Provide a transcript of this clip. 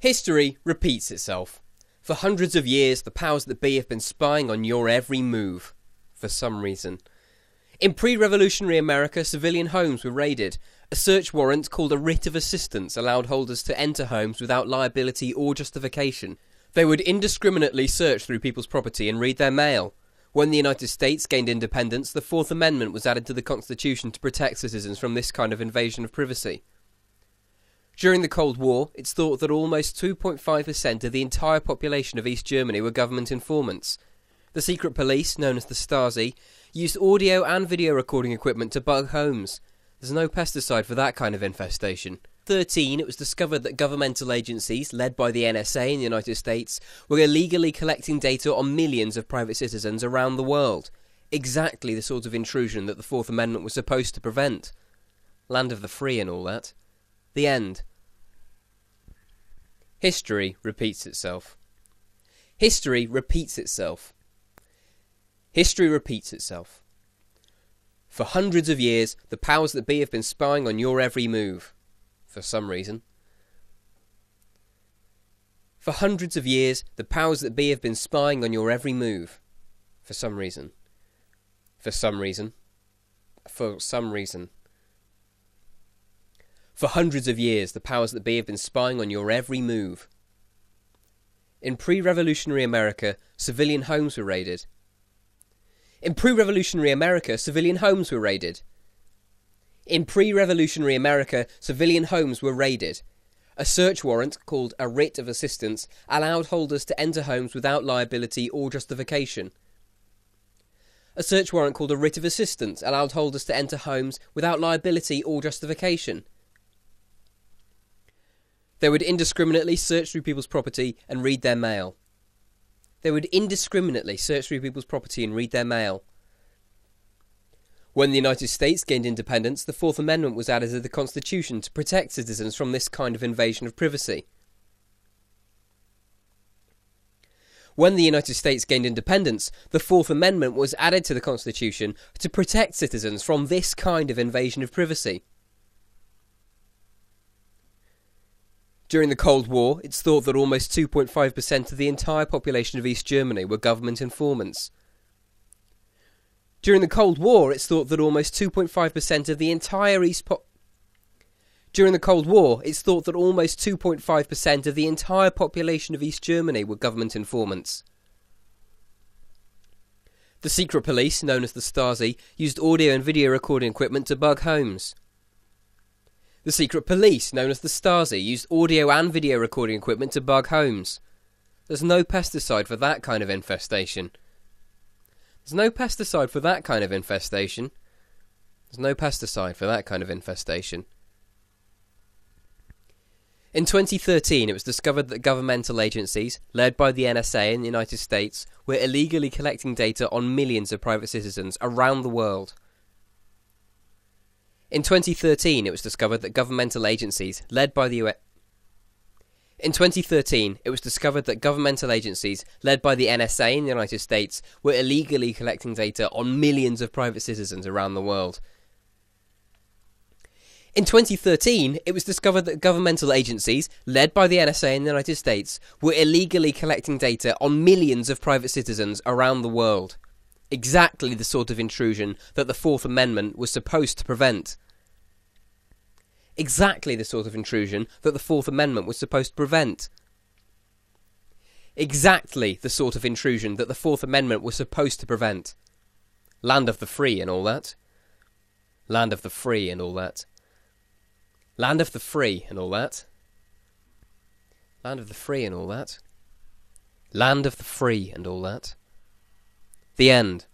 History repeats itself. For hundreds of years, the powers that be have been spying on your every move. For some reason. In pre-revolutionary America, civilian homes were raided. A search warrant called a writ of assistance allowed holders to enter homes without liability or justification. They would indiscriminately search through people's property and read their mail. When the United States gained independence, the Fourth Amendment was added to the Constitution to protect citizens from this kind of invasion of privacy. During the Cold War, it's thought that almost 2.5% of the entire population of East Germany were government informants. The secret police, known as the Stasi, used audio and video recording equipment to bug homes. There's no pesticide for that kind of infestation. 2013, it was discovered that governmental agencies, led by the NSA in the United States, were illegally collecting data on millions of private citizens around the world. Exactly the sort of intrusion that the Fourth Amendment was supposed to prevent. Land of the free and all that. The end. History repeats itself. History repeats itself. History repeats itself. For hundreds of years, the powers that be have been spying on your every move. For some reason. For hundreds of years, the powers that be have been spying on your every move. For some reason. For some reason. For some reason. For hundreds of years, the powers that be have been spying on your every move. In pre-revolutionary America, civilian homes were raided. In pre-revolutionary America, civilian homes were raided. In pre-revolutionary America, civilian homes were raided. A search warrant, called a writ of assistance, allowed holders to enter homes without liability or justification. A search warrant called a writ of assistance allowed holders to enter homes without liability or justification. They would indiscriminately search through people's property and read their mail. They would indiscriminately search through people's property and read their mail. When the United States gained independence, the Fourth Amendment was added to the Constitution to protect citizens from this kind of invasion of privacy. When the United States gained independence, the Fourth Amendment was added to the Constitution to protect citizens from this kind of invasion of privacy. During the Cold War, it's thought that almost 2.5% of the entire population of East Germany were government informants. During the Cold War, it's thought that almost 2.5% of the entire During the Cold War, it's thought that almost 2.5% of the entire population of East Germany were government informants. The secret police, known as the Stasi, used audio and video recording equipment to bug homes. The secret police, known as the Stasi, used audio and video recording equipment to bug homes. There's no pesticide for that kind of infestation. There's no pesticide for that kind of infestation. There's no pesticide for that kind of infestation. In 2013, it was discovered that governmental agencies, led by the NSA in the United States, were illegally collecting data on millions of private citizens around the world. In 2013, it was discovered that governmental agencies, led by the In 2013, it was discovered that governmental agencies, led by the NSA in the United States, were illegally collecting data on millions of private citizens around the world. In 2013, it was discovered that governmental agencies, led by the NSA in the United States, were illegally collecting data on millions of private citizens around the world. Exactly the sort of intrusion that the Fourth Amendment was supposed to prevent. Exactly the sort of intrusion that the Fourth Amendment was supposed to prevent. Exactly the sort of intrusion that the Fourth Amendment was supposed to prevent. Land of the free and all that. Land of the free and all that. Land of the free and all that. Land of the free and all that. Land of the free and all that. The end.